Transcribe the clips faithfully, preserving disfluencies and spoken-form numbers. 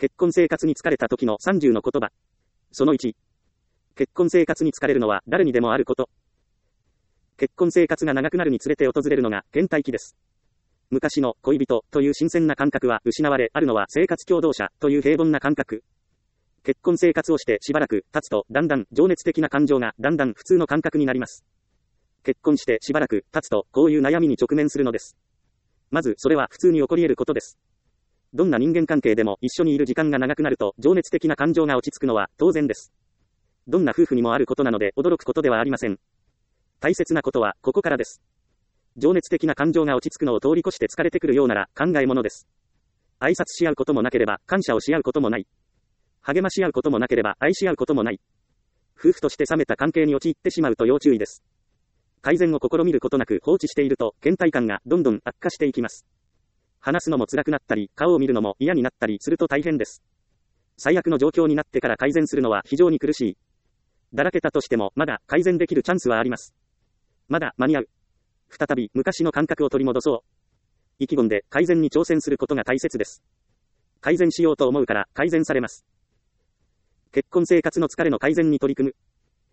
結婚生活に疲れた時のさんじゅうの言葉。そのいち。結婚生活に疲れるのは誰にでもあること。結婚生活が長くなるにつれて訪れるのが倦怠期です。昔の恋人という新鮮な感覚は失われ、あるのは生活共同者という平凡な感覚。結婚生活をしてしばらく経つと、だんだん情熱的な感情がだんだん普通の感覚になります。結婚してしばらく経つと、こういう悩みに直面するのです。まず、それは普通に起こり得ることです。どんな人間関係でも一緒にいる時間が長くなると、情熱的な感情が落ち着くのは当然です。どんな夫婦にもあることなので驚くことではありません。大切なことはここからです。情熱的な感情が落ち着くのを通り越して疲れてくるようなら考えものです。挨拶し合うこともなければ感謝をし合うこともない。励まし合うこともなければ愛し合うこともない。夫婦として冷めた関係に陥ってしまうと要注意です。改善を試みることなく放置していると、倦怠感がどんどん悪化していきます。話すのも辛くなったり、顔を見るのも嫌になったりすると大変です。最悪の状況になってから改善するのは非常に苦しい。だらけたとしても、まだ改善できるチャンスはあります。まだ間に合う。再び昔の感覚を取り戻そう。意気込んで改善に挑戦することが大切です。改善しようと思うから改善されます。結婚生活の疲れの改善に取り組む。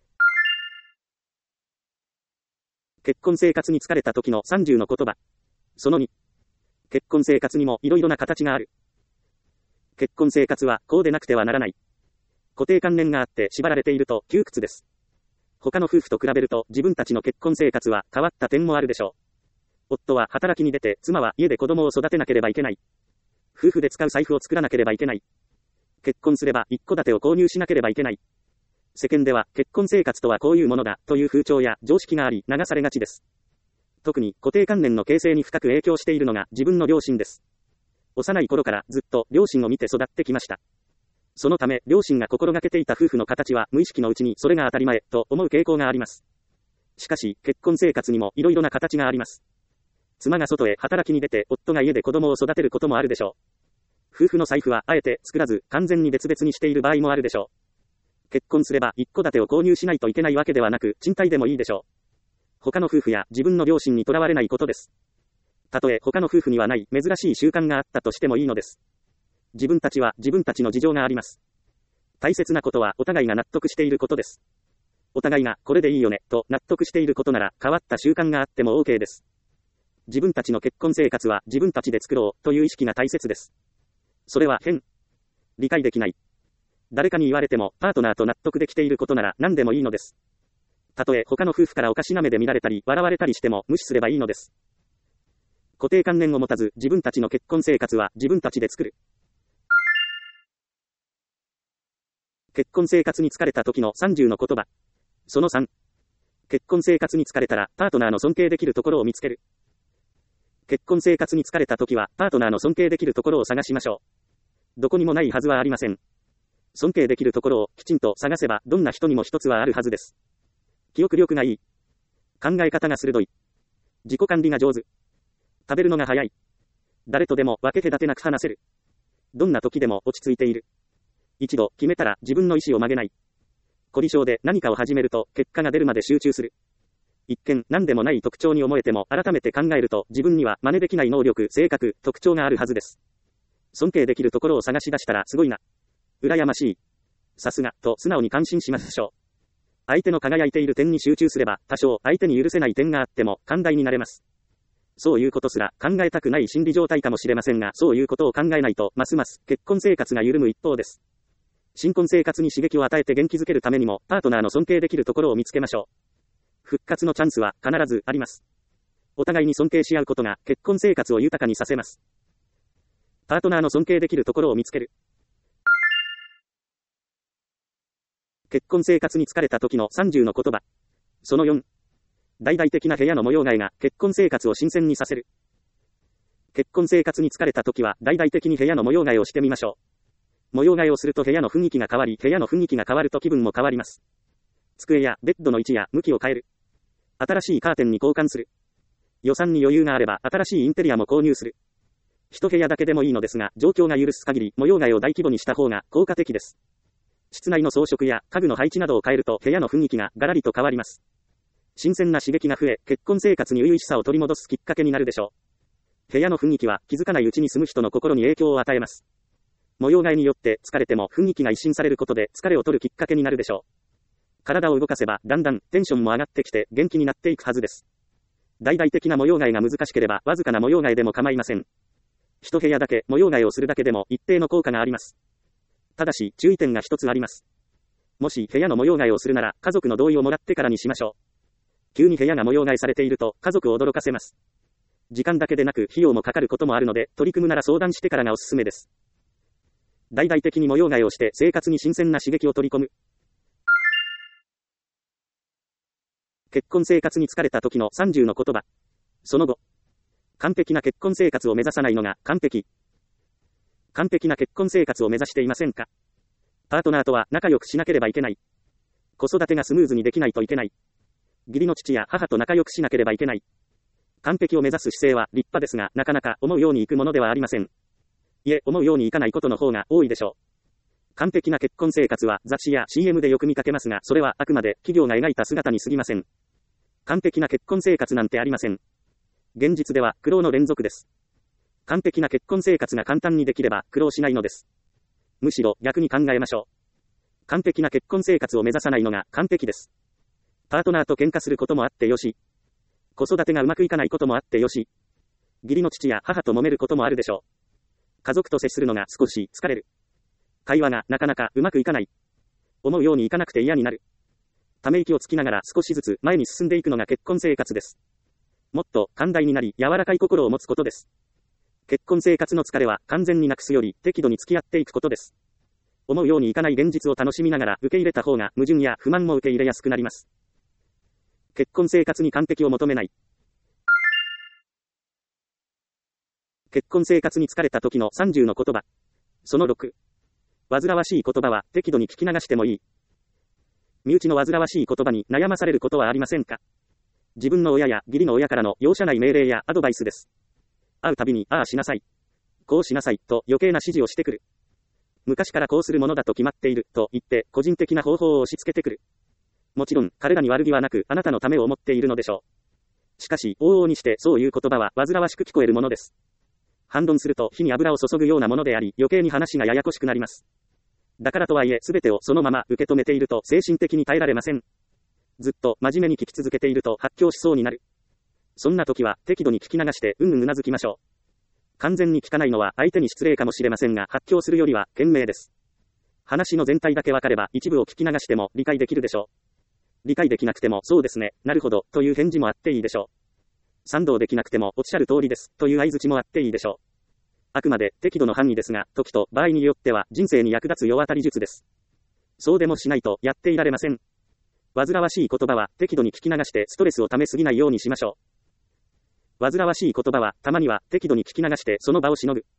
結婚生活に疲れた時のさんじゅうの言葉。そのに。結婚生活にもいろいろな形がある。結婚生活はこうでなくてはならない。固定観念があって縛られていると窮屈です。他の夫婦と比べると自分たちの結婚生活は変わった点もあるでしょう。夫は働きに出て、妻は家で子供を育てなければいけない。夫婦で使う財布を作らなければいけない。結婚すれば一戸建てを購入しなければいけない。世間では結婚生活とはこういうものだという風潮や常識があり流されがちです。特に固定観念の形成に深く影響しているのが自分の両親です。幼い頃からずっと両親を見て育ってきました。そのため両親が心がけていた夫婦の形は無意識のうちにそれが当たり前と思う傾向があります。しかし結婚生活にもいろいろな形があります。妻が外へ働きに出て夫が家で子供を育てることもあるでしょう。夫婦の財布はあえて作らず完全に別々にしている場合もあるでしょう。結婚すれば一戸建てを購入しないといけないわけではなく賃貸でもいいでしょう。他の夫婦や自分の両親にとらわれないことです。たとえ他の夫婦にはない珍しい習慣があったとしてもいいのです。自分たちは自分たちの事情があります。大切なことはお互いが納得していることです。お互いがこれでいいよねと納得していることなら変わった習慣があっても OK です。自分たちの結婚生活は自分たちで作ろうという意識が大切です。それは変。理解できない。誰かに言われてもパートナーと納得できていることなら何でもいいのです。たとえ他の夫婦からおかしな目で見られたり笑われたりしても無視すればいいのです。固定観念を持たず自分たちの結婚生活は自分たちで作る。結婚生活に疲れた時のさんじゅうの言葉。そのさん。結婚生活に疲れたらパートナーの尊敬できるところを見つける。結婚生活に疲れた時はパートナーの尊敬できるところを探しましょう。どこにもないはずはありません。尊敬できるところをきちんと探せばどんな人にも一つはあるはずです。記憶力がいい。考え方が鋭い。自己管理が上手。食べるのが早い。誰とでも分け隔てなく話せる。どんな時でも落ち着いている。一度決めたら自分の意思を曲げない。凝り性で何かを始めると結果が出るまで集中する。一見何でもない特徴に思えても改めて考えると自分には真似できない能力、性格、特徴があるはずです。尊敬できるところを探し出したらすごいな。羨ましい。さすがと素直に感心しましょう。相手の輝いている点に集中すれば多少相手に許せない点があっても寛大になれます。そういうことすら考えたくない心理状態かもしれませんが、そういうことを考えないとますます結婚生活が緩む一方です。新婚生活に刺激を与えて元気づけるためにもパートナーの尊敬できるところを見つけましょう。復活のチャンスは必ずあります。お互いに尊敬し合うことが結婚生活を豊かにさせます。パートナーの尊敬できるところを見つける。結婚生活に疲れた時のさんじゅうの言葉。そのよん。大々的な部屋の模様替えが結婚生活を新鮮にさせる。結婚生活に疲れた時は大々的に部屋の模様替えをしてみましょう。模様替えをすると部屋の雰囲気が変わり、部屋の雰囲気が変わると気分も変わります。机やベッドの位置や向きを変える。新しいカーテンに交換する。予算に余裕があれば新しいインテリアも購入する。一部屋だけでもいいのですが、状況が許す限り模様替えを大規模にした方が効果的です。室内の装飾や家具の配置などを変えると部屋の雰囲気がガラリと変わります。新鮮な刺激が増え、結婚生活に初々しさを取り戻すきっかけになるでしょう。部屋の雰囲気は気づかないうちに住む人の心に影響を与えます。 模様替えによって疲れても雰囲気が一新されることで疲れを取るきっかけになるでしょう。体を動かせばだんだんテンションも上がってきて元気になっていくはずです。大々的な模様替えが難しければわずかな模様替えでも構いません。一部屋だけ模様替えをするだけでも一定の効果があります。ただし注意点が一つあります。もし部屋の模様替えをするなら家族の同意をもらってからにしましょう。急に部屋が模様替えされていると家族を驚かせます。時間だけでなく費用もかかることもあるので取り組むなら相談してからがおすすめです。大々的に模様替えをして生活に新鮮な刺激を取り込む。結婚生活に疲れた時のさんじゅうの言葉。その後。完璧な結婚生活を目指さないのが完璧。完璧な結婚生活を目指していませんか？パートナーとは仲良くしなければいけない。子育てがスムーズにできないといけない。義理の父や母と仲良くしなければいけない。完璧を目指す姿勢は立派ですが、なかなか思うようにいくものではありません。いえ、思うようにいかないことの方が多いでしょう。完璧な結婚生活は雑誌や シーエム でよく見かけますが、それはあくまで企業が描いた姿に過ぎません。完璧な結婚生活なんてありません。現実では苦労の連続です。完璧な結婚生活が簡単にできれば苦労しないのです。むしろ逆に考えましょう。完璧な結婚生活を目指さないのが完璧です。パートナーと喧嘩することもあってよし。子育てがうまくいかないこともあってよし。義理の父や母と揉めることもあるでしょう。家族と接するのが少し疲れる。会話がなかなかうまくいかない。思うようにいかなくて嫌になる。ため息をつきながら少しずつ前に進んでいくのが結婚生活です。もっと寛大になり柔らかい心を持つことです。結婚生活の疲れは完全になくすより適度に付き合っていくことです。思うようにいかない現実を楽しみながら受け入れた方が矛盾や不満も受け入れやすくなります。結婚生活に完璧を求めない。結婚生活に疲れた時のさんじゅうの言葉。そのろく。煩わしい言葉は適度に聞き流してもいい。身内の煩わしい言葉に悩まされることはありませんか？自分の親や義理の親からの容赦ない命令やアドバイスです。会うたびに、ああしなさい。こうしなさい、と余計な指示をしてくる。昔からこうするものだと決まっている、と言って、個人的な方法を押し付けてくる。もちろん、彼らに悪気はなく、あなたのためを思っているのでしょう。しかし、往々にしてそういう言葉は煩わしく聞こえるものです。反論すると火に油を注ぐようなものであり、余計に話がややこしくなります。だからとはいえ、すべてをそのまま受け止めていると精神的に耐えられません。ずっと真面目に聞き続けていると発狂しそうになる。そんな時は適度に聞き流してうんうんうなずきましょう。完全に聞かないのは相手に失礼かもしれませんが、発狂するよりは賢明です。話の全体だけ分かれば一部を聞き流しても理解できるでしょう。理解できなくてもそうですね、なるほど、という返事もあっていいでしょう。賛同できなくてもおっしゃる通りです、という相槌もあっていいでしょう。あくまで適度の範囲ですが、時と場合によっては人生に役立つ世渡り術です。そうでもしないとやっていられません。煩わしい言葉は適度に聞き流してストレスをためすぎないようにしましょう。煩わしい言葉はたまには適度に聞き流してその場をしのぐ。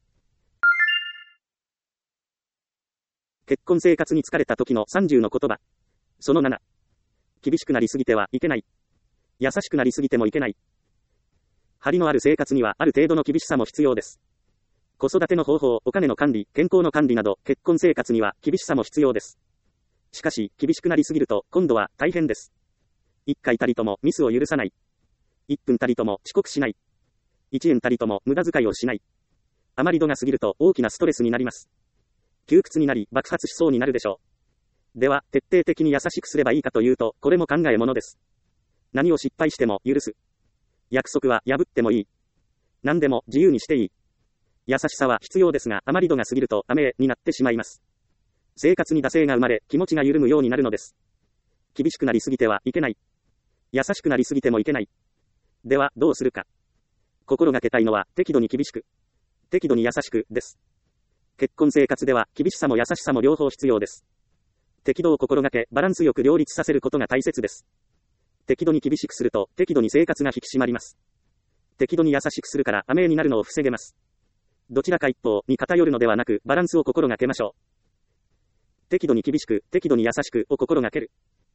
結婚生活に疲れた時のさんじゅうの言葉。そのなな。厳しくなりすぎてはいけない。優しくなりすぎてもいけない。張りのある生活にはある程度の厳しさも必要です。子育ての方法、お金の管理、健康の管理など、結婚生活には厳しさも必要です。しかし、厳しくなりすぎると、今度は大変です。一回たりともミスを許さない。一分たりとも遅刻しない。一円たりとも無駄遣いをしない。あまり度が過ぎると大きなストレスになります。窮屈になり爆発しそうになるでしょう。では、徹底的に優しくすればいいかというと、これも考えものです。何を失敗しても許す。約束は破ってもいい。何でも自由にしていい。優しさは必要ですが、あまり度が過ぎると雨になってしまいます。生活に惰性が生まれ、気持ちが緩むようになるのです。厳しくなりすぎてはいけない。優しくなりすぎてもいけない。では、どうするか。心がけたいのは、適度に厳しく、適度に優しく、です。結婚生活では、厳しさも優しさも両方必要です。適度を心がけ、バランスよく両立させることが大切です。適度に厳しくすると、適度に生活が引き締まります。適度に優しくするから、雨になるのを防げます。どちらか一方に偏るのではなく、バランスを心がけましょう。適度に厳しく、適度に優しくを心がける。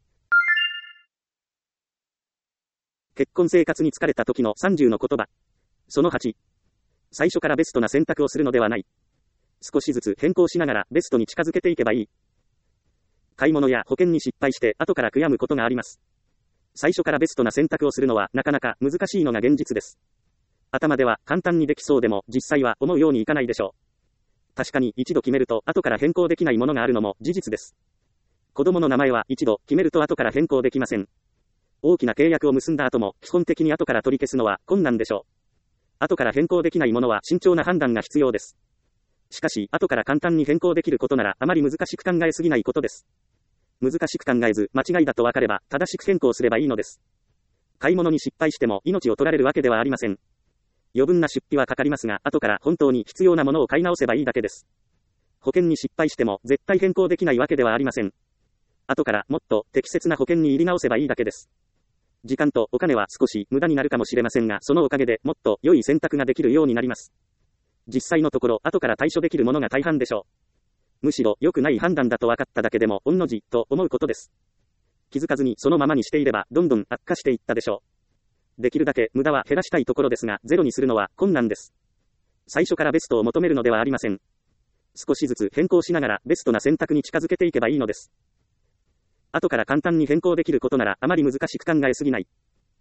結婚生活に疲れた時のさんじゅうの言葉。そのはち。最初からベストな選択をするのではない。少しずつ変更しながらベストに近づけていけばいい。買い物や保険に失敗して後から悔やむことがあります。最初からベストな選択をするのはなかなか難しいのが現実です。頭では簡単にできそうでも実際は思うようにいかないでしょう。 確かに一度決めると後から変更できないものがあるのも事実です。子供の名前は一度決めると後から変更できません。大きな契約を結んだ後も基本的に後から取り消すのは困難でしょう。後から変更できないものは慎重な判断が必要です。しかし、後から簡単に変更できることならあまり難しく考えすぎないことです。難しく考えず、間違いだと分かれば正しく変更すればいいのです。買い物に失敗しても命を取られるわけではありません。余分な出費はかかりますが、後から本当に必要なものを買い直せばいいだけです。保険に失敗しても絶対変更できないわけではありません。後からもっと適切な保険に入り直せばいいだけです。時間とお金は少し無駄になるかもしれませんが、そのおかげでもっと良い選択ができるようになります。実際のところ、後から対処できるものが大半でしょう。むしろ良くない判断だと分かっただけでも、御の字と思うことです。気づかずにそのままにしていれば、どんどん悪化していったでしょう。できるだけ無駄は減らしたいところですが、ゼロにするのは困難です。最初からベストを求めるのではありません。少しずつ変更しながらベストな選択に近づけていけばいいのです。後から簡単に変更できることならあまり難しく考えすぎない。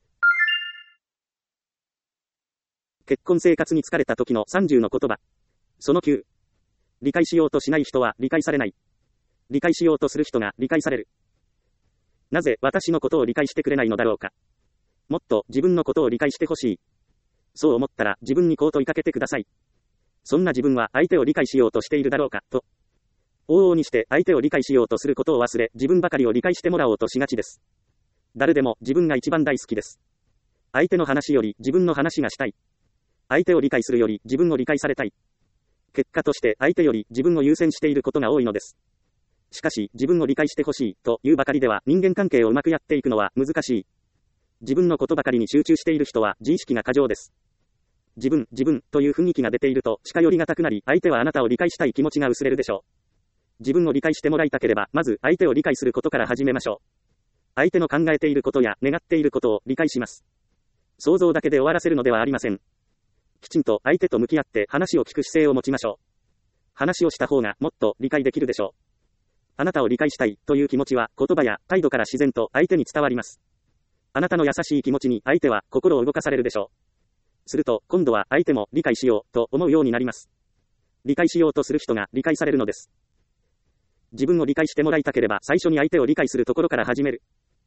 結婚生活に疲れた時のさんじゅうの言葉。そのきゅう。理解しようとしない人は理解されない。理解しようとする人が理解される。なぜ私のことを理解してくれないのだろうか。もっと自分のことを理解してほしい。そう思ったら自分にこう問いかけてください。そんな自分は相手を理解しようとしているだろうか、と。往々にして相手を理解しようとすることを忘れ、自分ばかりを理解してもらおうとしがちです。誰でも自分が一番大好きです。相手の話より自分の話がしたい。相手を理解するより自分を理解されたい。結果として相手より自分を優先していることが多いのです。しかし、自分を理解してほしいというばかりでは人間関係をうまくやっていくのは難しい。自分のことばかりに集中している人は自意識が過剰です。自分、自分という雰囲気が出ていると近寄りがたくなり、相手はあなたを理解したい気持ちが薄れるでしょう。自分を理解してもらいたければ、まず相手を理解することから始めましょう。相手の考えていることや願っていることを理解します。想像だけで終わらせるのではありません。きちんと相手と向き合って話を聞く姿勢を持ちましょう。話をした方がもっと理解できるでしょう。あなたを理解したいという気持ちは言葉や態度から自然と相手に伝わります。あなたの優しい気持ちに相手は心を動かされるでしょう。すると今度は相手も理解しようと思うようになります。理解しようとする人が理解されるのです。自分を理解してもらいたければ最初に相手を理解するところから始める。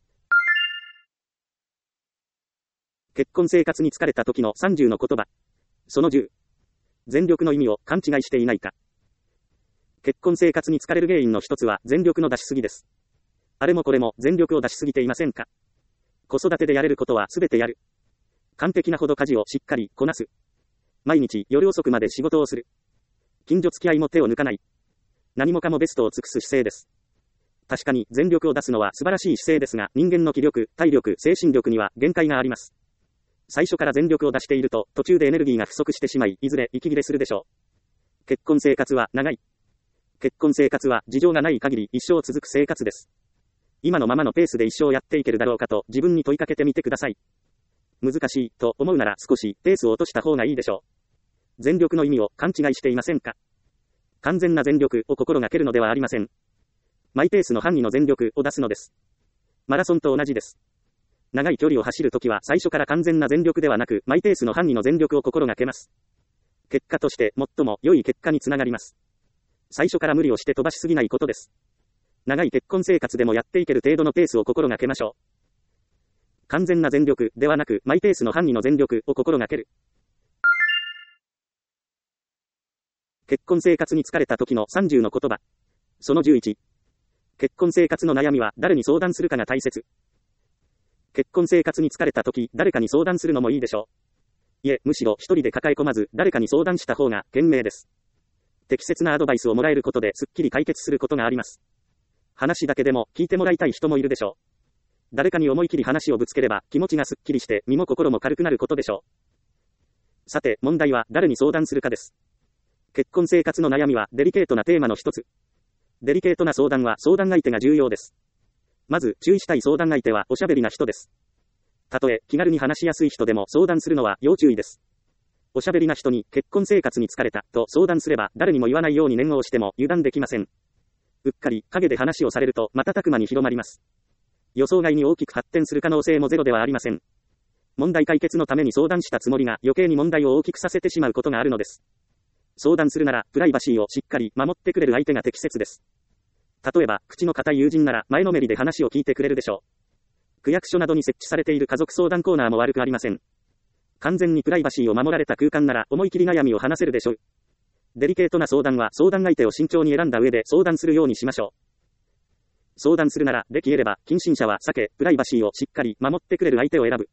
結婚生活に疲れた時のさんじゅうの言葉。そのじゅう。全力の意味を勘違いしていないか。結婚生活に疲れる原因の一つは全力の出しすぎです。あれもこれも全力を出しすぎていませんか。子育てでやれることはすべてやる。完璧なほど家事をしっかりこなす。毎日夜遅くまで仕事をする。近所付き合いも手を抜かない。何もかもベストを尽くす姿勢です。確かに全力を出すのは素晴らしい姿勢ですが、人間の気力、体力、精神力には限界があります。最初から全力を出していると、途中でエネルギーが不足してしまい、いずれ息切れするでしょう。結婚生活は長い。結婚生活は事情がない限り一生続く生活です。今のままのペースで一生やっていけるだろうかと自分に問いかけてみてください。難しいと思うなら少しペースを落とした方がいいでしょう。全力の意味を勘違いしていませんか。完全な全力を心がけるのではありません。マイペースの範囲の全力を出すのです。マラソンと同じです。長い距離を走るときは最初から完全な全力ではなく、マイペースの範囲の全力を心がけます。結果として最も良い結果につながります。最初から無理をして飛ばしすぎないことです。長い結婚生活でもやっていける程度のペースを心がけましょう。完全な全力ではなく、マイペースの範囲の全力を心がける。結婚生活に疲れた時のさんじゅうの言葉。そのじゅういち。結婚生活の悩みは誰に相談するかが大切。結婚生活に疲れた時、誰かに相談するのもいいでしょう。いえ、むしろ一人で抱え込まず、誰かに相談した方が賢明です。適切なアドバイスをもらえることですっきり解決することがあります。話だけでも聞いてもらいたい人もいるでしょう。誰かに思い切り話をぶつければ気持ちがすっきりして身も心も軽くなることでしょう。さて、問題は誰に相談するかです。結婚生活の悩みはデリケートなテーマの一つ。デリケートな相談は相談相手が重要です。まず注意したい相談相手はおしゃべりな人です。たとえ気軽に話しやすい人でも相談するのは要注意です。おしゃべりな人に結婚生活に疲れたと相談すれば誰にも言わないように念を押しても油断できません。うっかり陰で話をされると瞬く間に広まります。予想外に大きく発展する可能性もゼロではありません。問題解決のために相談したつもりが余計に問題を大きくさせてしまうことがあるのです。 相談するなら、プライバシーをしっかり守ってくれる相手が適切です。例えば、口の固い友人なら、前のめりで話を聞いてくれるでしょう。区役所などに設置されている家族相談コーナーも悪くありません。完全にプライバシーを守られた空間なら、思い切り悩みを話せるでしょう。デリケートな相談は、相談相手を慎重に選んだ上で相談するようにしましょう。相談するなら、できれば、近親者は避け、プライバシーをしっかり守ってくれる相手を選ぶ。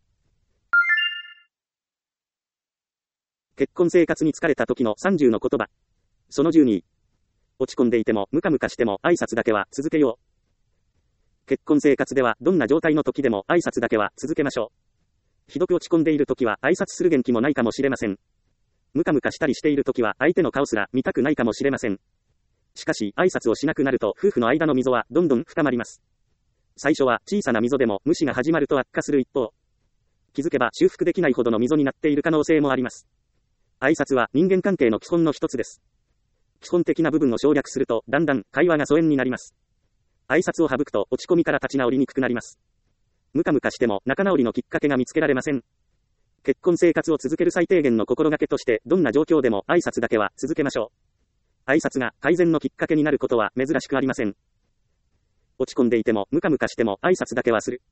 結婚生活に疲れた時のさんじゅうの言葉。そのじゅうに。落ち込んでいても、ムカムカしても、挨拶だけは続けよう。結婚生活では、どんな状態の時でも、挨拶だけは続けましょう。ひどく落ち込んでいる時は、挨拶する元気もないかもしれません。ムカムカしたりしている時は、相手の顔すら見たくないかもしれません。しかし、挨拶をしなくなると、夫婦の間の溝は、どんどん深まります。最初は、小さな溝でも、無視が始まると悪化する一方。気づけば、修復できないほどの溝になっている可能性もあります。挨拶は、人間関係の基本の一つです。基本的な部分を省略すると、だんだん会話が疎遠になります。挨拶を省くと落ち込みから立ち直りにくくなります。ムカムカしても仲直りのきっかけが見つけられません。結婚生活を続ける最低限の心がけとして、どんな状況でも挨拶だけは続けましょう。挨拶が改善のきっかけになることは珍しくありません。落ち込んでいてもムカムカしても挨拶だけはする。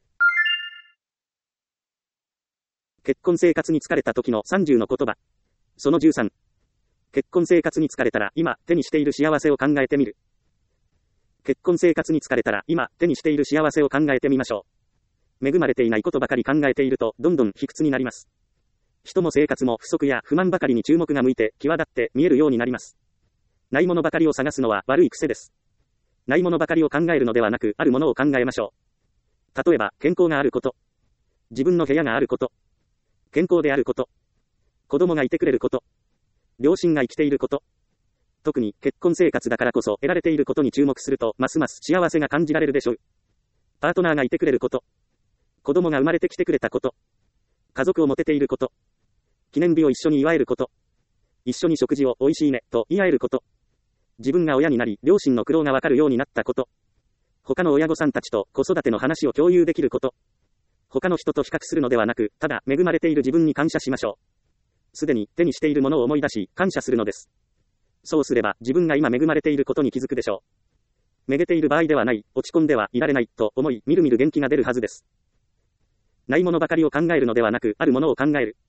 結婚生活に疲れた時のさんじゅうの言葉。そのじゅうさん。結婚生活に疲れたら今手にしている幸せを考えてみる。結婚生活に疲れたら今手にしている幸せを考えてみましょう。恵まれていないことばかり考えているとどんどん卑屈になります。人も生活も不足や不満ばかりに注目が向いて際立って見えるようになります。ないものばかりを探すのは悪い癖です。ないものばかりを考えるのではなく、あるものを考えましょう。例えば、健康があること。自分の部屋があること。健康であること。子供がいてくれること。両親が生きていること。特に結婚生活だからこそ得られていることに注目すると、ますます幸せが感じられるでしょう。パートナーがいてくれること。子供が生まれてきてくれたこと。家族を持てていること。記念日を一緒に祝えること。一緒に食事を美味しいねと言い合えること。自分が親になり、両親の苦労がわかるようになったこと。他の親御さんたちと子育ての話を共有できること。他の人と比較するのではなく、ただ恵まれている自分に感謝しましょう。すでに手にしているものを思い出し、感謝するのです。そうすれば、自分が今恵まれていることに気づくでしょう。めげている場合ではない、落ち込んではいられない、と思い、みるみる元気が出るはずです。ないものばかりを考えるのではなく、あるものを考える。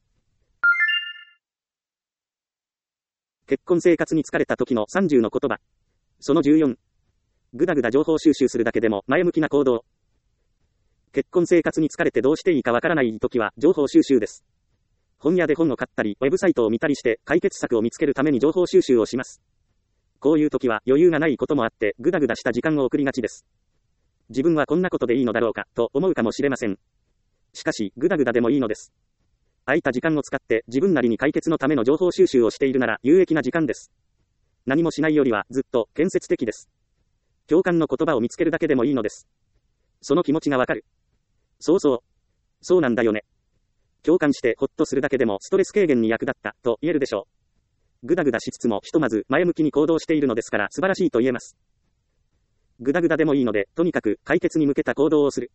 結婚生活に疲れた時のさんじゅうの言葉。そのじゅうよん。ぐだぐだ情報収集するだけでも前向きな行動。結婚生活に疲れてどうしていいかわからない時は、情報収集です。本屋で本を買ったり、ウェブサイトを見たりして、解決策を見つけるために情報収集をします。こういう時は余裕がないこともあって、ぐだぐだした時間を送りがちです。自分はこんなことでいいのだろうか、と思うかもしれません。しかし、ぐだぐだでもいいのです。空いた時間を使って、自分なりに解決のための情報収集をしているなら、有益な時間です。何もしないよりは、ずっと、建設的です。共感の言葉を見つけるだけでもいいのです。その気持ちがわかる。そうそう。そうなんだよね。共感してほっとするだけでもストレス軽減に役立ったと言えるでしょう。ぐだぐだしつつもひとまず前向きに行動しているのですから素晴らしいと言えます。ぐだぐだでもいいので、とにかく解決に向けた行動をする。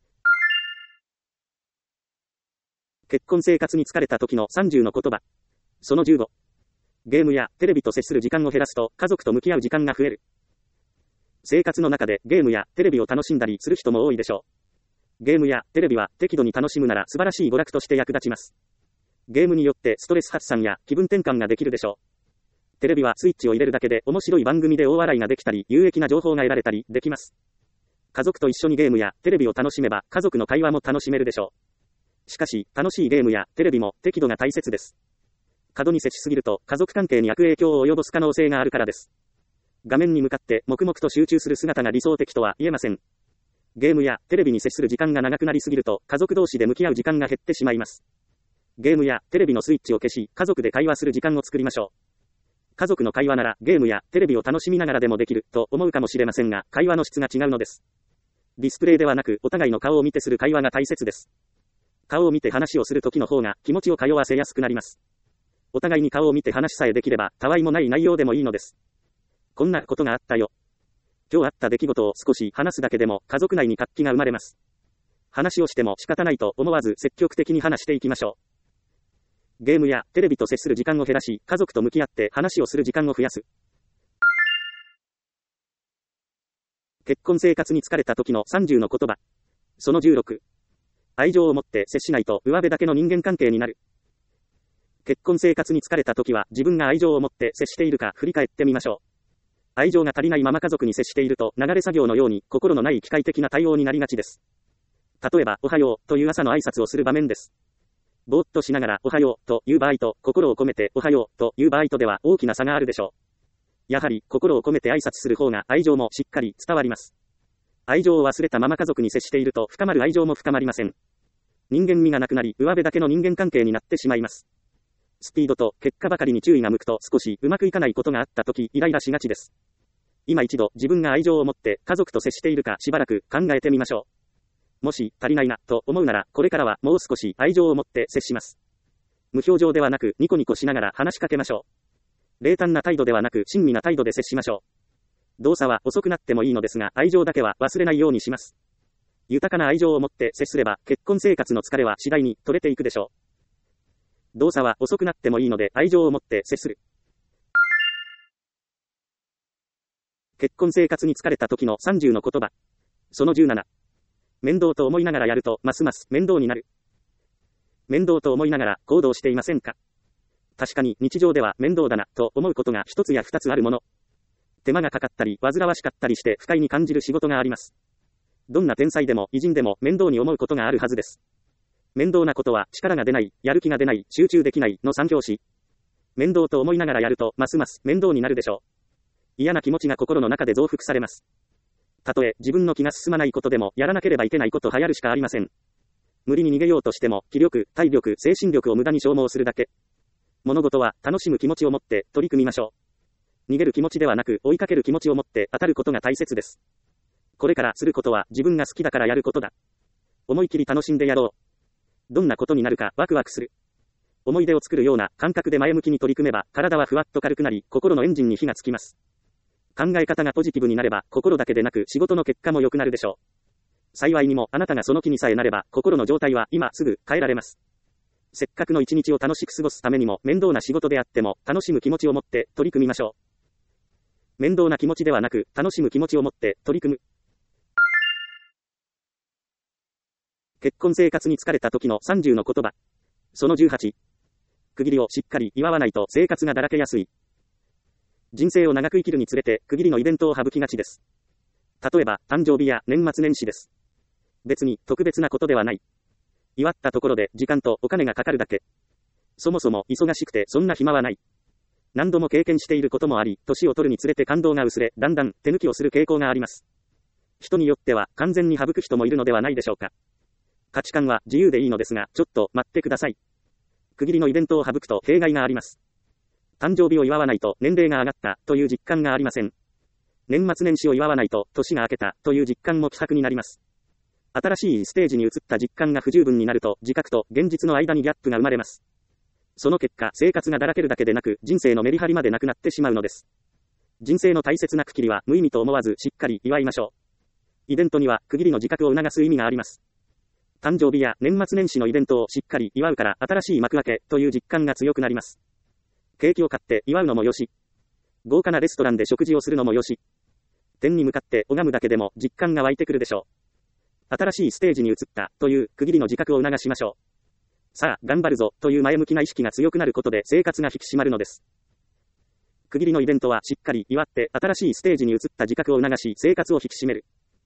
結婚生活に疲れた時のさんじゅうの言葉。そのじゅうご。ゲームやテレビと接する時間を減らすと家族と向き合う時間が増える。生活の中でゲームやテレビを楽しんだりする人も多いでしょう。ゲームやテレビは適度に楽しむなら素晴らしい娯楽として役立ちます。ゲームによってストレス発散や気分転換ができるでしょう。テレビはスイッチを入れるだけで面白い番組で大笑いができたり、有益な情報が得られたりできます。家族と一緒にゲームやテレビを楽しめば家族の会話も楽しめるでしょう。しかし、楽しいゲームやテレビも適度が大切です。過度に接しすぎると家族関係に悪影響を及ぼす可能性があるからです。画面に向かって黙々と集中する姿が理想的とは言えません。ゲームやテレビに接する時間が長くなりすぎると家族同士で向き合う時間が減ってしまいます。ゲームやテレビのスイッチを消し、家族で会話する時間を作りましょう。家族の会話ならゲームやテレビを楽しみながらでもできると思うかもしれませんが、会話の質が違うのです。ディスプレイではなくお互いの顔を見てする会話が大切です。顔を見て話をする時の方が気持ちを通わせやすくなります。お互いに顔を見て話さえできれば、たわいもない内容でもいいのです。こんなことがあったよ。今日あった出来事を少し話すだけでも家族内に活気が生まれます。話をしても仕方ないと思わず積極的に話していきましょう。 ゲームやテレビと接する時間を減らし、家族と向き合って話をする時間を増やす。結婚生活に疲れた時のさんじゅうの言葉。そのじゅうろく。愛情を持って接しないと上辺だけの人間関係になる。結婚生活に疲れた時は自分が愛情を持って接しているか振り返ってみましょう。愛情が足りないまま家族に接していると流れ作業のように心のない機械的な対応になりがちです。例えば、おはようという朝の挨拶をする場面です。ぼーっとしながらおはようという場合と心を込めておはようという場合とでは大きな差があるでしょう。やはり心を込めて挨拶する方が愛情もしっかり伝わります。愛情を忘れたまま家族に接していると深まる愛情も深まりません。人間味がなくなり上辺だけの人間関係になってしまいます。スピードと結果ばかりに注意が向くと少しうまくいかないことがあったときイライラしがちです。今一度自分が愛情を持って家族と接しているかしばらく考えてみましょう。もし足りないなと思うならこれからはもう少し愛情を持って接します。無表情ではなくニコニコしながら話しかけましょう。冷淡な態度ではなく親身な態度で接しましょう。動作は遅くなってもいいのですが愛情だけは忘れないようにします。豊かな愛情を持って接すれば結婚生活の疲れは次第に取れていくでしょう。動作は遅くなってもいいので愛情を持って接する。結婚生活に疲れた時のさんじゅうの言葉。そのじゅうなな。面倒と思いながらやるとますます面倒になる。面倒と思いながら行動していませんか？確かに日常では面倒だなと思うことが一つや二つあるもの。手間がかかったり煩わしかったりして不快に感じる仕事があります。どんな天才でも偉人でも面倒に思うことがあるはずです。面倒なことは力が出ない、やる気が出ない、集中できないの三拍子。面倒と思いながらやるとますます面倒になるでしょう。嫌な気持ちが心の中で増幅されます。たとえ自分の気が進まないことでもやらなければいけないこと流行るしかありません。無理に逃げようとしても気力、体力、精神力を無駄に消耗するだけ。物事は楽しむ気持ちを持って取り組みましょう。逃げる気持ちではなく追いかける気持ちを持って当たることが大切です。これからすることは自分が好きだからやることだ。思い切り楽しんでやろう。どんなことになるかワクワクする。思い出を作るような感覚で前向きに取り組めば体はふわっと軽くなり心のエンジンに火がつきます。考え方がポジティブになれば心だけでなく仕事の結果も良くなるでしょう。幸いにもあなたがその気にさえなれば心の状態は今すぐ変えられます。せっかくの一日を楽しく過ごすためにも面倒な仕事であっても楽しむ気持ちを持って取り組みましょう。面倒な気持ちではなく楽しむ気持ちを持って取り組む。結婚生活に疲れた時のさんじゅうの言葉。そのじゅうはち。区切りをしっかり祝わないと生活がだらけやすい。人生を長く生きるにつれて区切りのイベントを省きがちです。例えば誕生日や年末年始です。別に特別なことではない。祝ったところで時間とお金がかかるだけ。そもそも忙しくてそんな暇はない。何度も経験していることもあり、年を取るにつれて感動が薄れ、だんだん手抜きをする傾向があります。人によっては完全に省く人もいるのではないでしょうか。価値観は自由でいいのですが、ちょっと待ってください。区切りのイベントを省くと弊害があります。誕生日を祝わないと年齢が上がったという実感がありません。年末年始を祝わないと年が明けたという実感も希薄になります。新しいステージに移った実感が不十分になると自覚と現実の間にギャップが生まれます。その結果、生活がだらけるだけでなく人生のメリハリまでなくなってしまうのです。人生の大切な区切りは無意味と思わずしっかり祝いましょう。イベントには区切りの自覚を促す意味があります。誕生日や年末年始のイベントをしっかり祝うから新しい幕開けという実感が強くなります。ケーキを買って祝うのもよし、豪華なレストランで食事をするのもよし、天に向かって拝むだけでも実感が湧いてくるでしょう。新しいステージに移ったという区切りの自覚を促しましょう。さあ頑張るぞという前向きな意識が強くなることで生活が引き締まるのです。区切りのイベントはしっかり祝って新しいステージに移った自覚を促し生活を引き締める。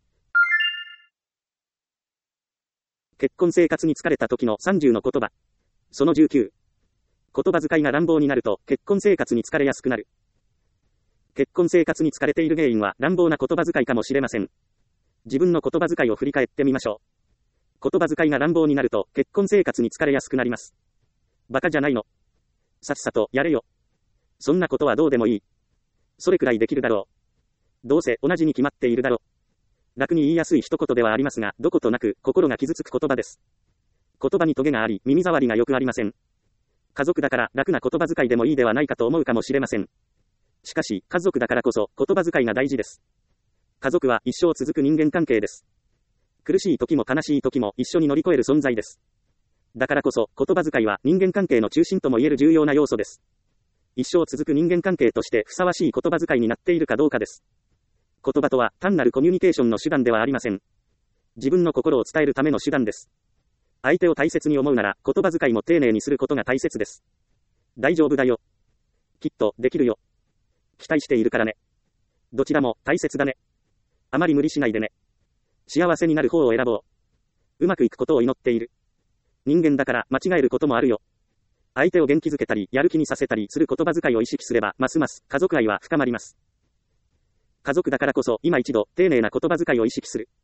結婚生活に疲れた時のさんじゅうの言葉。そのじゅうきゅう。言葉遣いが乱暴になると結婚生活に疲れやすくなる。結婚生活に疲れている原因は乱暴な言葉遣いかもしれません。自分の言葉遣いを振り返ってみましょう。言葉遣いが乱暴になると結婚生活に疲れやすくなります。バカじゃないの。さっさとやれよ。そんなことはどうでもいい。それくらいできるだろう。どうせ同じに決まっているだろう。楽に言いやすい一言ではありますが、どことなく心が傷つく言葉です。言葉にトゲがあり、耳障りがよくありません。家族だから楽な言葉遣いでもいいではないかと思うかもしれません。しかし、家族だからこそ言葉遣いが大事です。家族は一生続く人間関係です。苦しい時も悲しい時も一緒に乗り越える存在です。 だからこそ、言葉遣いは人間関係の中心とも言える重要な要素です。一生続く人間関係としてふさわしい言葉遣いになっているかどうかです。言葉とは単なるコミュニケーションの手段ではありません。自分の心を伝えるための手段です。相手を大切に思うなら、言葉遣いも丁寧にすることが大切です。大丈夫だよ。きっとできるよ。期待しているからね。どちらも大切だね。あまり無理しないでね。幸せになる方を選ぼう。うまくいくことを祈っている。人間だから間違えることもあるよ。相手を元気づけたり、やる気にさせたりする言葉遣いを意識すれば、ますます家族愛は深まります。家族だからこそ、今一度、丁寧な言葉遣いを意識する。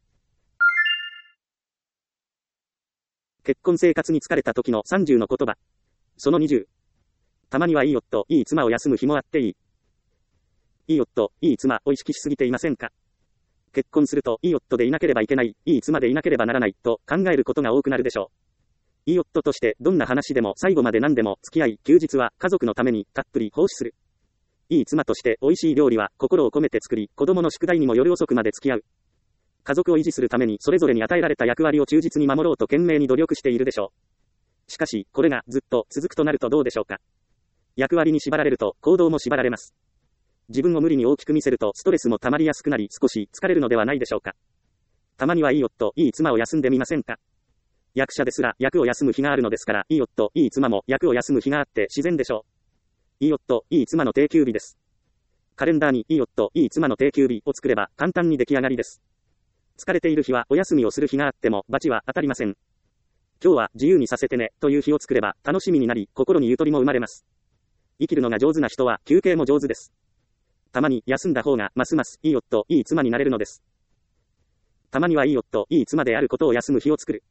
結婚生活に疲れた時のさんじゅうの言葉。そのにじゅう。たまにはいい夫、いい妻を休む日もあっていい。いい夫、いい妻を意識しすぎていませんか？結婚すると、いい夫でいなければいけない、いい妻でいなければならない、と考えることが多くなるでしょう。いい夫として、どんな話でも最後まで何でも付き合い、休日は家族のためにたっぷり奉仕する。いい妻として、美味しい料理は心を込めて作り、子供の宿題にも夜遅くまで付き合う。家族を維持するためにそれぞれに与えられた役割を忠実に守ろうと懸命に努力しているでしょう。しかし、これがずっと続くとなるとどうでしょうか。役割に縛られると行動も縛られます。自分を無理に大きく見せるとストレスも溜まりやすくなり少し疲れるのではないでしょうか。たまにはいい夫、いい妻を休んでみませんか。役者ですら役を休む日があるのですから、いい夫、いい妻も役を休む日があって自然でしょう。いい夫、いい妻の定休日です。カレンダーにいい夫、いい妻の定休日を作れば簡単に出来上がりです。疲れている日はお休みをする日があっても罰は当たりません。今日は自由にさせてねという日を作れば楽しみになり心にゆとりも生まれます。生きるのが上手な人は休憩も上手です。たまに休んだ方がますますいい夫、いい妻になれるのです。たまにはいい夫、いい妻であることを休む日を作る。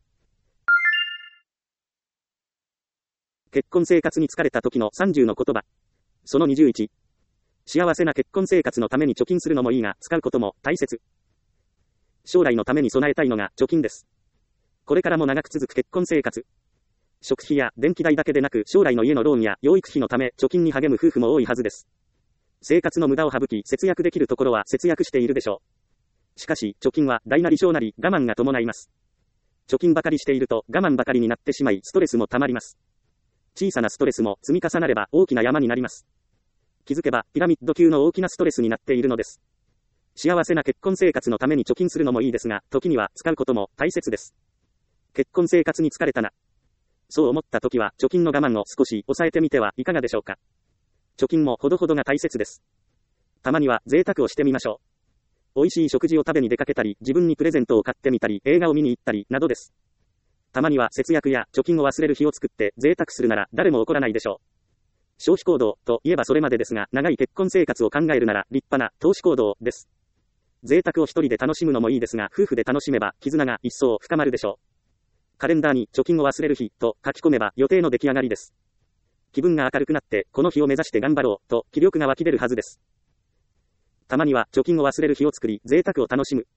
結婚生活に疲れた時のさんじゅうの言葉。そのにじゅういち。幸せな結婚生活のために貯金するのもいいが、使うことも大切。将来のために備えたいのが貯金です。これからも長く続く結婚生活。食費や電気代だけでなく、将来の家のローンや養育費のため貯金に励む夫婦も多いはずです。生活の無駄を省き、節約できるところは節約しているでしょう。しかし、貯金は大なり小なり我慢が伴います。貯金ばかりしていると我慢ばかりになってしまい、ストレスもたまります。小さなストレスも積み重なれば大きな山になります。気づけばピラミッド級の大きなストレスになっているのです。幸せな結婚生活のために貯金するのもいいですが、時には使うことも大切です。結婚生活に疲れたな。そう思った時は貯金の我慢を少し抑えてみてはいかがでしょうか。貯金もほどほどが大切です。たまには贅沢をしてみましょう。美味しい食事を食べに出かけたり、自分にプレゼントを買ってみたり、映画を見に行ったり、などです。たまには節約や貯金を忘れる日を作って贅沢するなら誰も怒らないでしょう。消費行動といえばそれまでですが、長い結婚生活を考えるなら立派な投資行動です。贅沢を一人で楽しむのもいいですが、夫婦で楽しめば絆が一層深まるでしょう。カレンダーに貯金を忘れる日と書き込めば予定の出来上がりです。気分が明るくなってこの日を目指して頑張ろうと気力が湧き出るはずです。たまには貯金を忘れる日を作り、贅沢を楽しむ。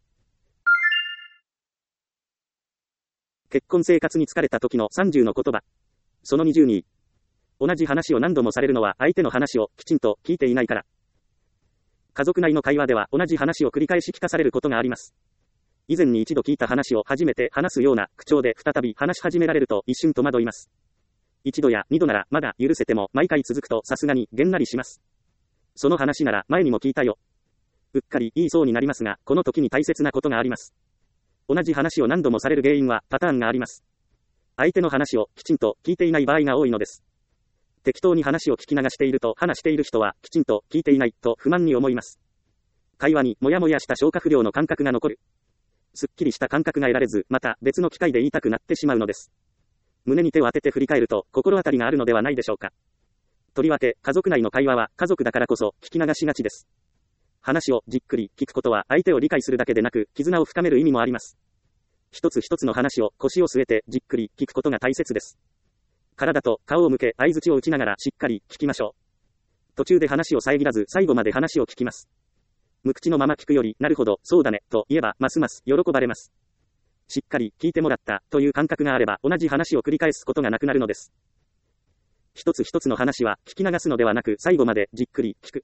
結婚生活に疲れた時のさんじゅうの言葉。そのにじゅうに。同じ話を何度もされるのは相手の話をきちんと聞いていないから。家族内の会話では同じ話を繰り返し聞かされることがあります。以前に一度聞いた話を初めて話すような口調で再び話し始められると一瞬戸惑います。一度や二度ならまだ許せても毎回続くとさすがにげんなりします。その話なら前にも聞いたよ。うっかり言いそうになりますが、この時に大切なことがあります。同じ話を何度もされる原因はパターンがあります。相手の話をきちんと聞いていない場合が多いのです。適当に話を聞き流していると話している人はきちんと聞いていないと不満に思います。会話にもやもやした消化不良の感覚が残る。すっきりした感覚が得られず、また別の機会で言いたくなってしまうのです。胸に手を当てて振り返ると心当たりがあるのではないでしょうか。とりわけ家族内の会話は家族だからこそ聞き流しがちです。話をじっくり聞くことは相手を理解するだけでなく絆を深める意味もあります。一つ一つの話を腰を据えてじっくり聞くことが大切です。体と顔を向け相槌を打ちながらしっかり聞きましょう。途中で話を遮らず最後まで話を聞きます。無口のまま聞くより、なるほど、そうだね、と言えばますます喜ばれます。しっかり聞いてもらったという感覚があれば同じ話を繰り返すことがなくなるのです。一つ一つの話は聞き流すのではなく最後までじっくり聞く。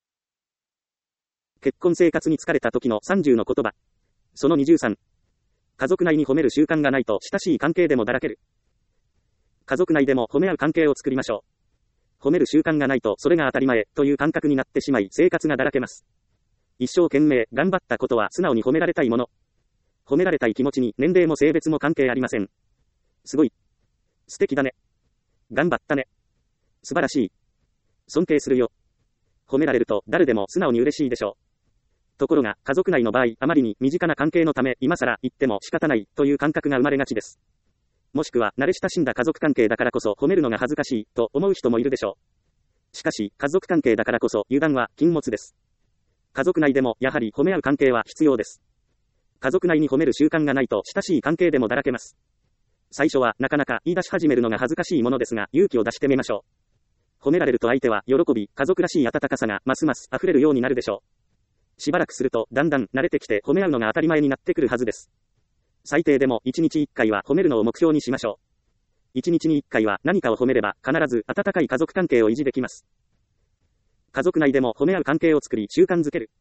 結婚生活に疲れた時のさんじゅうの言葉。そのにじゅうさん。 家族内に褒める習慣がないと親しい関係でもだらける。家族内でも褒め合う関係を作りましょう。褒める習慣がないとそれが当たり前という感覚になってしまい生活がだらけます。一生懸命頑張ったことは素直に褒められたいもの。褒められたい気持ちに年齢も性別も関係ありません。すごい。素敵だね。頑張ったね。素晴らしい。尊敬するよ。褒められると誰でも素直に嬉しいでしょう。ところが、家族内の場合、あまりに身近な関係のため、今更言っても仕方ないという感覚が生まれがちです。もしくは、慣れ親しんだ家族関係だからこそ褒めるのが恥ずかしいと思う人もいるでしょう。しかし、家族関係だからこそ油断は禁物です。家族内でもやはり褒め合う関係は必要です。家族内に褒める習慣がないと親しい関係でもだらけます。最初はなかなか言い出し始めるのが恥ずかしいものですが、勇気を出してみましょう。褒められると相手は喜び、家族らしい温かさがますます溢れるようになるでしょう。しばらくするとだんだん慣れてきて褒め合うのが当たり前になってくるはずです。最低でもいちにちいっかいは褒めるのを目標にしましょう。いちにちにいっかいは何かを褒めれば必ず温かい家族関係を維持できます。家族内でも褒め合う関係を作り習慣づける。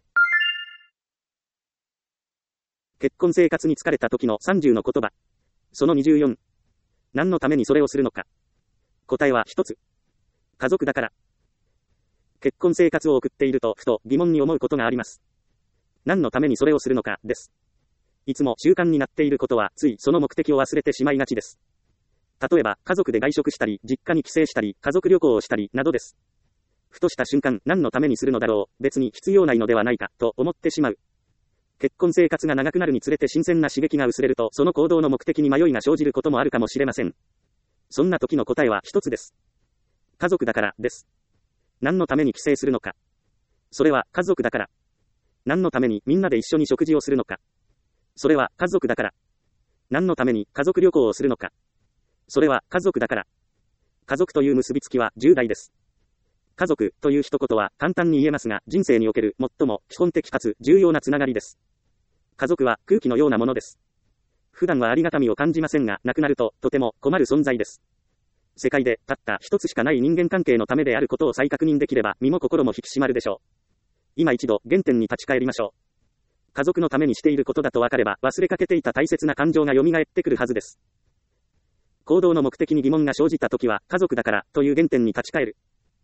結婚生活に疲れた時のさんじゅうの言葉。そのにじゅうよん。何のためにそれをするのか。答えは一つ。家族だから。結婚生活を送っているとふと疑問に思うことがあります。何のためにそれをするのかです。いつも習慣になっていることはついその目的を忘れてしまいがちです。例えば家族で外食したり、実家に帰省したり、家族旅行をしたりなどです。ふとした瞬間、何のためにするのだろう、別に必要ないのではないかと思ってしまう。結婚生活が長くなるにつれて新鮮な刺激が薄れると、その行動の目的に迷いが生じることもあるかもしれません。そんな時の答えは一つです。家族だからです。何のために帰省するのか。それは家族だから。何のためにみんなで一緒に食事をするのか。それは家族だから。何のために家族旅行をするのか。それは家族だから。家族という結びつきは重大です。家族という一言は簡単に言えますが、人生における最も基本的かつ重要なつながりです。家族は空気のようなものです。普段はありがたみを感じませんが、亡くなるととても困る存在です。世界でたった一つしかない人間関係のためであることを再確認できれば身も心も引き締まるでしょう。今一度原点に立ち返りましょう。家族のためにしていることだと分かれば忘れかけていた大切な感情が蘇ってくるはずです。行動の目的に疑問が生じたときは家族だからという原点に立ち返る。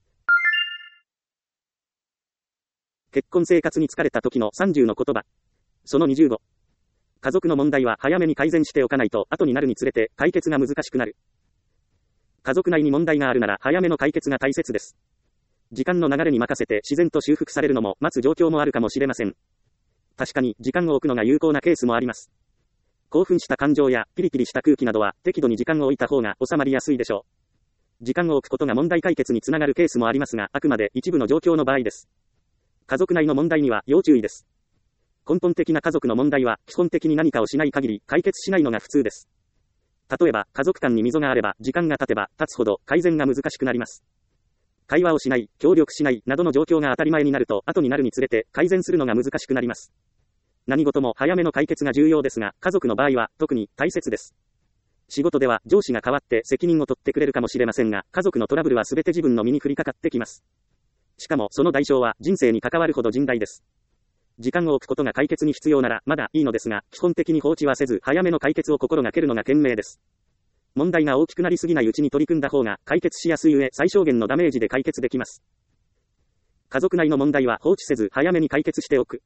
結婚生活に疲れた時のさんじゅうの言葉。そのにじゅうご。家族の問題は早めに改善しておかないと後になるにつれて解決が難しくなる。家族内に問題があるなら早めの解決が大切です。時間の流れに任せて自然と修復されるのも待つ状況もあるかもしれません。確かに時間を置くのが有効なケースもあります。興奮した感情やピリピリした空気などは適度に時間を置いた方が収まりやすいでしょう。時間を置くことが問題解決につながるケースもありますが、あくまで一部の状況の場合です。家族内の問題には要注意です。根本的な家族の問題は基本的に何かをしない限り解決しないのが普通です。例えば、家族間に溝があれば、時間が経てば経つほど改善が難しくなります。会話をしない、協力しない、などの状況が当たり前になると、後になるにつれて改善するのが難しくなります。何事も早めの解決が重要ですが、家族の場合は特に大切です。仕事では上司が代わって責任を取ってくれるかもしれませんが、家族のトラブルは全て自分の身に降りかかってきます。しかも、その代償は人生に関わるほど甚大です。時間を置くことが解決に必要ならまだいいのですが、基本的に放置はせず早めの解決を心がけるのが賢明です。問題が大きくなりすぎないうちに取り組んだ方が解決しやすい上、最小限のダメージで解決できます。家族内の問題は放置せず早めに解決しておく。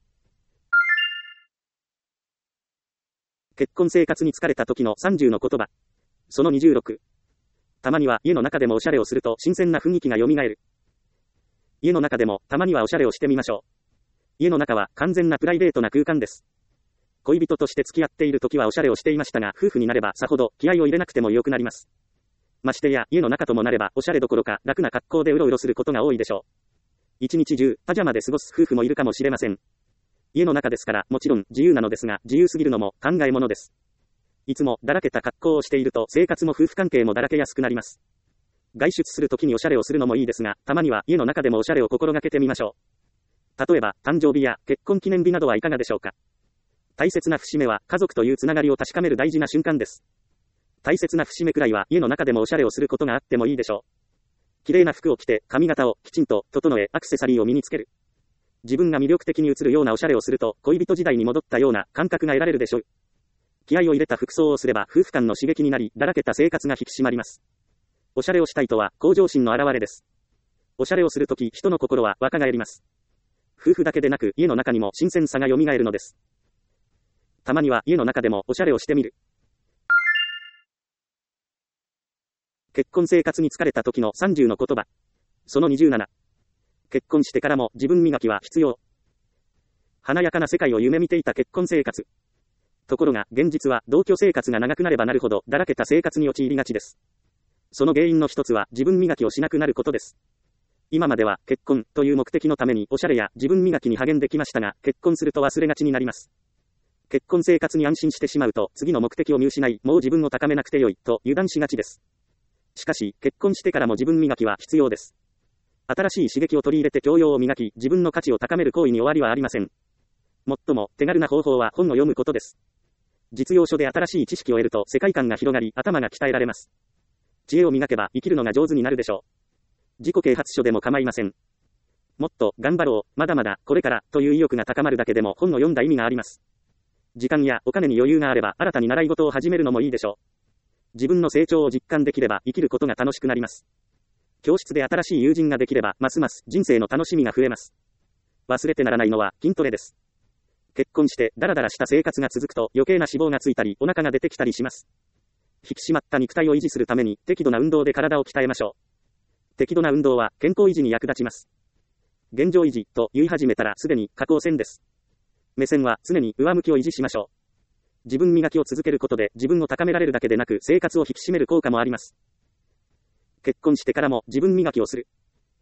結婚生活に疲れた時のさんじゅうの言葉。そのにじゅうろく。たまには家の中でもおしゃれをすると新鮮な雰囲気が蘇る。家の中でもたまにはおしゃれをしてみましょう。家の中は完全なプライベートな空間です。恋人として付き合っている時はおしゃれをしていましたが、夫婦になればさほど気合を入れなくても良くなります。ましてや家の中ともなればおしゃれどころか楽な格好でうろうろすることが多いでしょう。一日中パジャマで過ごす夫婦もいるかもしれません。家の中ですからもちろん自由なのですが、自由すぎるのも考えものです。いつもだらけた格好をしていると生活も夫婦関係もだらけやすくなります。外出するときにおしゃれをするのもいいですが、たまには家の中でもおしゃれを心がけてみましょう。例えば、誕生日や結婚記念日などはいかがでしょうか。大切な節目は家族というつながりを確かめる大事な瞬間です。大切な節目くらいは家の中でもおしゃれをすることがあってもいいでしょう。綺麗な服を着て髪型をきちんと整えアクセサリーを身につける。自分が魅力的に映るようなおしゃれをすると恋人時代に戻ったような感覚が得られるでしょう。 気合を入れた服装をすれば夫婦間の刺激になり、だらけた生活が引き締まります。おしゃれをしたいとは、向上心の表れです。おしゃれをするとき、人の心は若返ります。夫婦だけでなく、家の中にも新鮮さが蘇るのです。たまには家の中でもおしゃれをしてみる。結婚生活に疲れた時のさんじゅうの言葉。そのにじゅうなな。結婚してからも自分磨きは必要。華やかな世界を夢見ていた結婚生活。ところが、現実は同居生活が長くなればなるほど、だらけた生活に陥りがちです。その原因の一つは自分磨きをしなくなることです。今までは結婚という目的のためにおしゃれや自分磨きに励んできましたが、結婚すると忘れがちになります。結婚生活に安心してしまうと、次の目的を見失い、もう自分を高めなくてよいと油断しがちです。しかし、結婚してからも自分磨きは必要です。新しい刺激を取り入れて教養を磨き、自分の価値を高める行為に終わりはありません。最も手軽な方法は本を読むことです。実用書で新しい知識を得ると世界観が広がり、頭が鍛えられます。知恵を磨けば生きるのが上手になるでしょう。自己啓発書でも構いません。もっと頑張ろう、まだまだこれからという意欲が高まるだけでも本を読んだ意味があります。時間やお金に余裕があれば新たに習い事を始めるのもいいでしょう。自分の成長を実感できれば生きることが楽しくなります。教室で新しい友人ができればますます人生の楽しみが増えます。忘れてならないのは筋トレです。結婚してダラダラした生活が続くと余計な脂肪がついたりお腹が出てきたりします。引き締まった肉体を維持するために適度な運動で体を鍛えましょう。適度な運動は健康維持に役立ちます。現状維持と言い始めたらすでに下降線です。目線は常に上向きを維持しましょう。自分磨きを続けることで自分を高められるだけでなく生活を引き締める効果もあります。結婚してからも自分磨きをする。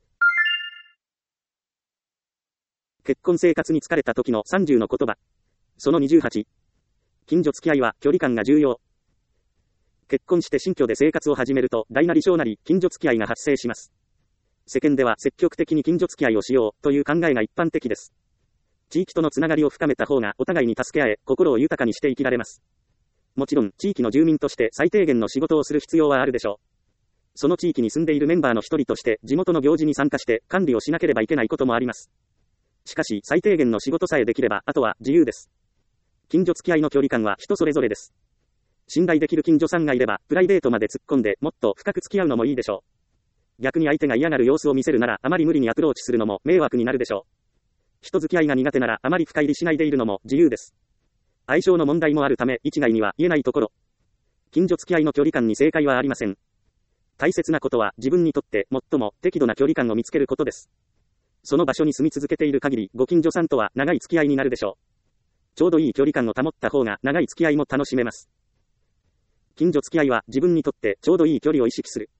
結婚生活に疲れた時のさんじゅうの言葉。そのにじゅうはち。近所付き合いは距離感が重要。結婚して新居で生活を始めると大なり小なり近所付き合いが発生します。世間では積極的に近所付き合いをしようという考えが一般的です。地域とのつながりを深めた方がお互いに助け合え、心を豊かにして生きられます。もちろん地域の住民として最低限の仕事をする必要はあるでしょう。その地域に住んでいるメンバーの一人として地元の行事に参加して管理をしなければいけないこともあります。しかし最低限の仕事さえできればあとは自由です。近所付き合いの距離感は人それぞれです。信頼できる近所さんがいればプライベートまで突っ込んでもっと深く付き合うのもいいでしょう。逆に相手が嫌がる様子を見せるならあまり無理にアプローチするのも迷惑になるでしょう。人付き合いが苦手ならあまり深入りしないでいるのも自由です。相性の問題もあるため一概には言えないところ。近所付き合いの距離感に正解はありません。大切なことは自分にとって最も適度な距離感を見つけることです。その場所に住み続けている限りご近所さんとは長い付き合いになるでしょう。ちょうどいい距離感を保った方が長い付き合いも楽しめます。近所付き合いは自分にとってちょうどいい距離を意識する。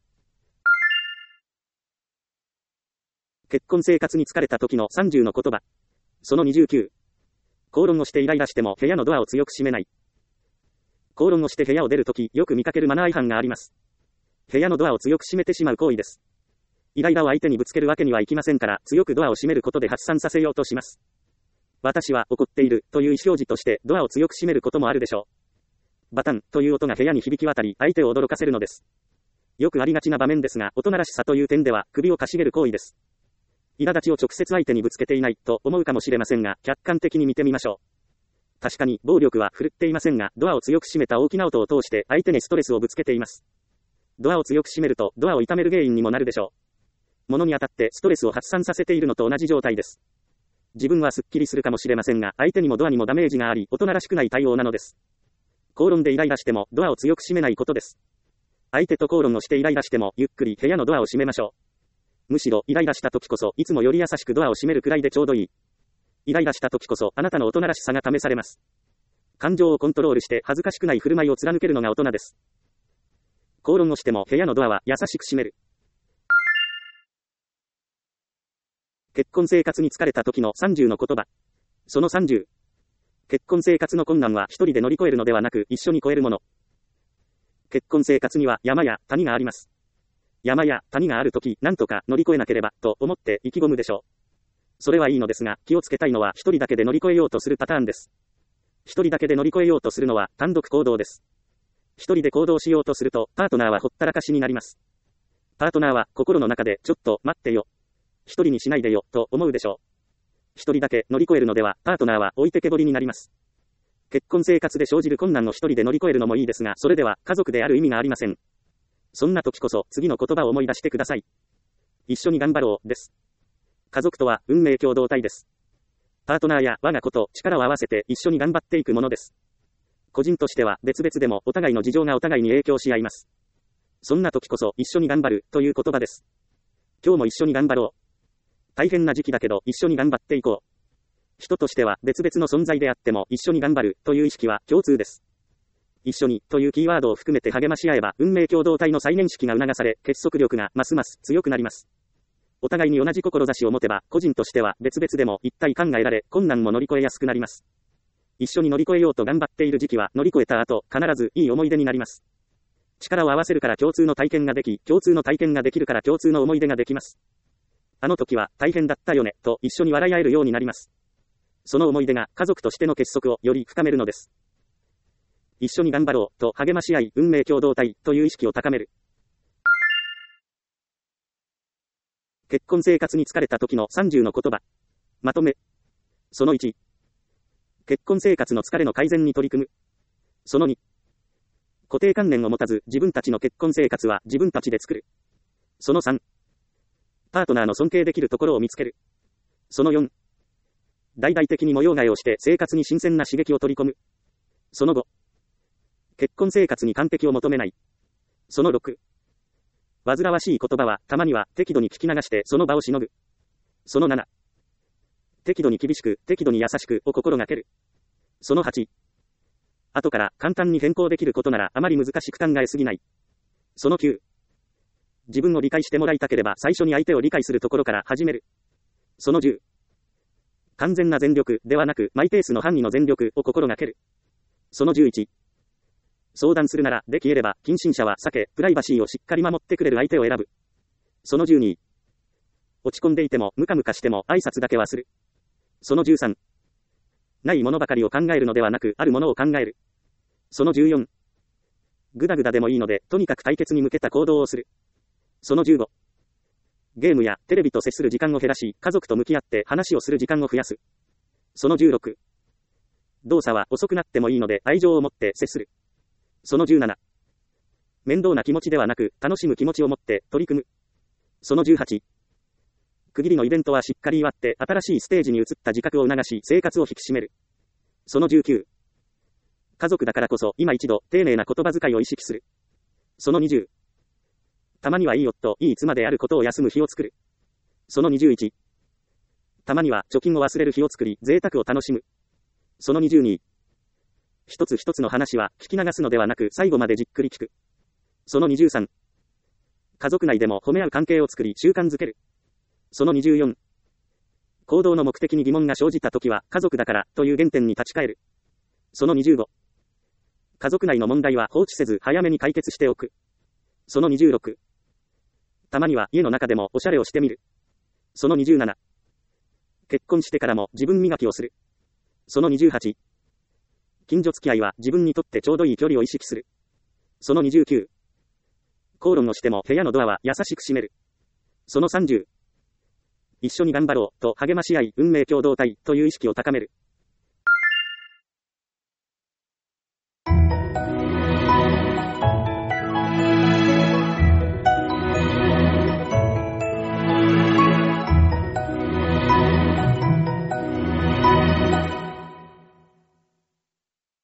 結婚生活に疲れた時のさんじゅうの言葉。そのにじゅうきゅう。口論をしてイライラしても部屋のドアを強く閉めない。口論をして部屋を出るときよく見かけるマナー違反があります。部屋のドアを強く閉めてしまう行為です。イライラを相手にぶつけるわけにはいきませんから強くドアを閉めることで発散させようとします。私は怒っているという意思表示としてドアを強く閉めることもあるでしょう。バタンという音が部屋に響き渡り相手を驚かせるのです。よくありがちな場面ですが大人らしさという点では首をかしげる行為です。苛立ちを直接相手にぶつけていないと思うかもしれませんが客観的に見てみましょう。確かに暴力は振るっていませんがドアを強く閉めた大きな音を通して相手にストレスをぶつけています。ドアを強く閉めるとドアを痛める原因にもなるでしょう。物に当たってストレスを発散させているのと同じ状態です。自分はスッキリするかもしれませんが相手にもドアにもダメージがあり大人らしくない対応なのです。口論でイライラしてもドアを強く閉めないことです。相手と口論をしてイライラしてもゆっくり部屋のドアを閉めましょう。むしろイライラした時こそいつもより優しくドアを閉めるくらいでちょうどいい。イライラした時こそあなたの大人らしさが試されます。感情をコントロールして恥ずかしくない振る舞いを貫けるのが大人です。口論をしても部屋のドアは優しく閉める。結婚生活に疲れた時のさんじゅうの言葉。そのさんじゅう。結婚生活の困難は一人で乗り越えるのではなく一緒に越えるもの。結婚生活には山や谷があります。山や谷があるとき何とか乗り越えなければと思って意気込むでしょう。それはいいのですが気をつけたいのは一人だけで乗り越えようとするパターンです。一人だけで乗り越えようとするのは単独行動です。一人で行動しようとするとパートナーはほったらかしになります。パートナーは心の中でちょっと待ってよ。一人にしないでよと思うでしょう。一人だけ乗り越えるのではパートナーは置いてけぼりになります。 結婚生活で生じる困難を一人で乗り越えるのもいいですが、それでは家族である意味がありません。そんな時こそ次の言葉を思い出してください。一緒に頑張ろうです。家族とは運命共同体です。パートナーや我が子と力を合わせて一緒に頑張っていくものです。個人としては別々でもお互いの事情がお互いに影響し合います。そんな時こそ一緒に頑張るという言葉です。今日も一緒に頑張ろう。大変な時期だけど一緒に頑張っていこう。人としては別々の存在であっても一緒に頑張るという意識は共通です。一緒にというキーワードを含めて励まし合えば運命共同体の再認識が促され結束力がますます強くなります。お互いに同じ志を持てば個人としては別々でも一体感が得られ困難も乗り越えやすくなります。一緒に乗り越えようと頑張っている時期は乗り越えた後必ずいい思い出になります。力を合わせるから共通の体験ができ、共通の体験ができるから共通の思い出ができます。あの時は大変だったよねと一緒に笑い合えるようになります。その思い出が家族としての結束をより深めるのです。一緒に頑張ろうと励まし合い運命共同体という意識を高める。結婚生活に疲れた時のさんじゅうの言葉。まとめ。そのいち。結婚生活の疲れの改善に取り組む。そのに。固定観念を持たず自分たちの結婚生活は自分たちで作る。そのさん。パートナーの尊敬できるところを見つける。そのよん。大々的に模様替えをして生活に新鮮な刺激を取り込む。そのご。結婚生活に完璧を求めない。そのろく。煩わしい言葉はたまには適度に聞き流してその場をしのぐ。そのなな。適度に厳しく適度に優しくを心がける。そのはち。後から簡単に変更できることならあまり難しく考えすぎない。そのきゅう。自分を理解してもらいたければ最初に相手を理解するところから始める。そのじゅう。完全な全力ではなくマイペースの範囲の全力を心がける。そのじゅういち。相談するならできれば近親者は避け、プライバシーをしっかり守ってくれる相手を選ぶ。そのじゅうに。落ち込んでいてもムカムカしても挨拶だけはする。そのじゅうさん。ないものばかりを考えるのではなくあるものを考える。そのじゅうよん。ぐだぐだでもいいのでとにかく解決に向けた行動をする。そのじゅうご。ゲームやテレビと接する時間を減らし、家族と向き合って話をする時間を増やす。そのじゅうろく。動作は遅くなってもいいので愛情を持って接する。そのじゅうなな。面倒な気持ちではなく楽しむ気持ちを持って取り組む。そのじゅうはち。区切りのイベントはしっかり祝って新しいステージに移った自覚を促し生活を引き締める。そのじゅうきゅう。家族だからこそ今一度丁寧な言葉遣いを意識する。そのにじゅう。たまにはいい夫、いい妻であることを休む日を作る。そのにじゅういち。たまには貯金を忘れる日を作り、贅沢を楽しむ。そのにじゅうに。一つ一つの話は聞き流すのではなく最後までじっくり聞く。そのにじゅうさん。家族内でも褒め合う関係を作り習慣づける。そのにじゅうよん。行動の目的に疑問が生じたときは家族だからという原点に立ち返る。そのにじゅうご。家族内の問題は放置せず早めに解決しておく。そのにじゅうろく。たまには家の中でもおしゃれをしてみる。そのにじゅうなな。結婚してからも自分磨きをする。そのにじゅうはち。近所付き合いは自分にとってちょうどいい距離を意識する。そのにじゅうきゅう。口論をしても部屋のドアは優しく閉める。そのさんじゅう。一緒に頑張ろうと励まし合い運命共同体という意識を高める。